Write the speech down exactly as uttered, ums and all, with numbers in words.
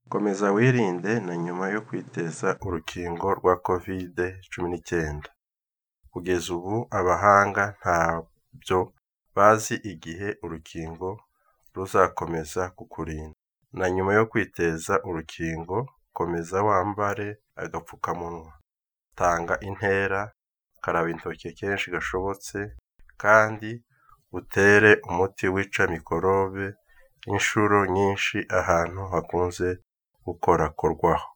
Komeza wirinde na nyuma yo kwiteza urukingo rwa kovide cumi n'icyenda. Kugeza ubu abahanga ntabyo bazi igihe urukingo ruzakomeza kukurinda. Na nyuma yo kwiteza urukingo, komeza wambare agapfukamunwa. Tanga intera, karaba intoki kenshi gashobotse, kandi utere umuti wica mikorobe inshuro nyinshi ahantu hakunze gukorakorwaho.